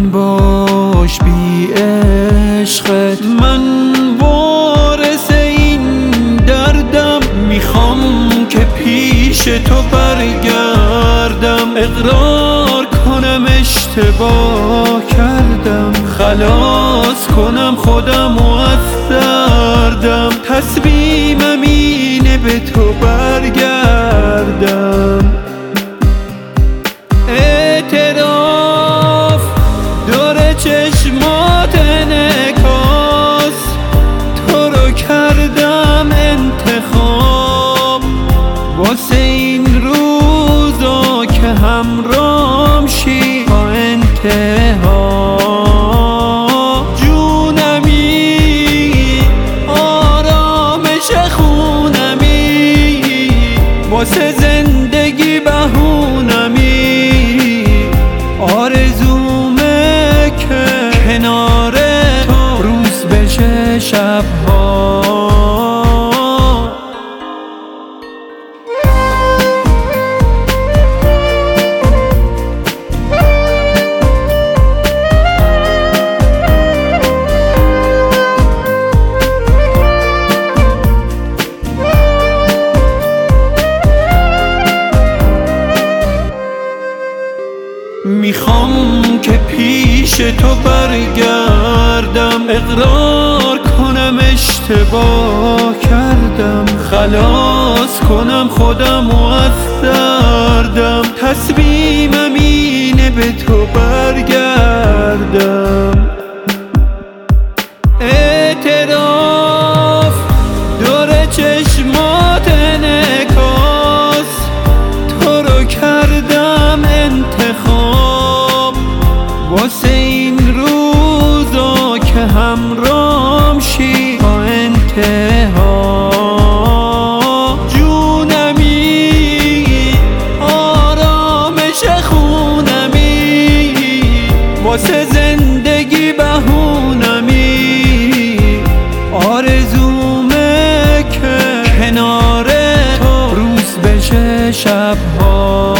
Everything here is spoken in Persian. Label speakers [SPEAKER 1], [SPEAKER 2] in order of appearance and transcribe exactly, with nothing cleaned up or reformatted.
[SPEAKER 1] باش بی عشقت. من وارث این دردم، میخوام که پیش تو برگردم. اقرار کنم اشتباه کردم، خلاص کنم خودم و از دردم. تصمیمم اینه به تو برگردم. اعتراف داره چشمات انعکاس، تو رو کردم انتخاب واسه این روزا که همراهم شی تا انتها. جونمی آرامش خونمی، واسه زندگی بهونمی. آرزومه که کنار تو روز بشه شبها. میخوام که پیش تو برگردم، اقرار کنم اشتباه کردم، خلاص کنم خودم و از دردم. تصمیمم اینه به تو برگردم. اعتراف داره چشمات انعکاس، تو رو کردم انتخاب واسه این روزا که همراهم شی تا انتها. جونمی آرامش خونمی، واسه زندگی بهونمی. آرزومه که کنار تو روز بشه شبها.